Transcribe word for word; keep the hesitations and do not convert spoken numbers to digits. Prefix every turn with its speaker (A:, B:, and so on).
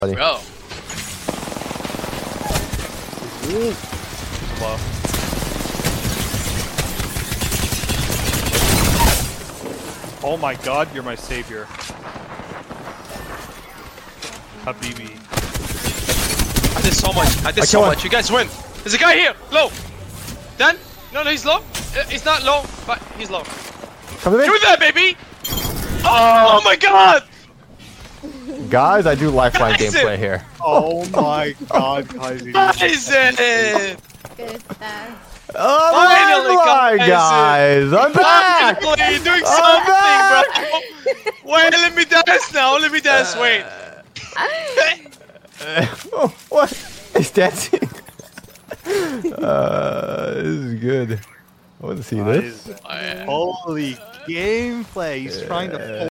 A: Bro.
B: Wow. Oh my god, you're my savior. Habibi.
A: I did so much. I did
C: I
A: so
C: killed
A: much. You guys win. There's a guy here. Low. Dan? No, no, he's low. Uh, he's not low, but he's low.
C: Come with
A: Give
C: me.
A: me that, baby. Oh, oh my god.
C: Guys, I do lifeline
A: Guys,
C: gameplay here.
B: Oh my god, Kaiser.
A: Isaac.
D: Good stuff.
C: Oh
A: Finally,
C: my
A: guys.
C: guys, I'm back!
A: Finally, you're doing
C: I'm
A: something, bro. Wait, let me dance now. Let me dance. Wait.
C: Oh, what? He's dancing. uh, this is good. I want to see this.
B: Holy gameplay. He's trying to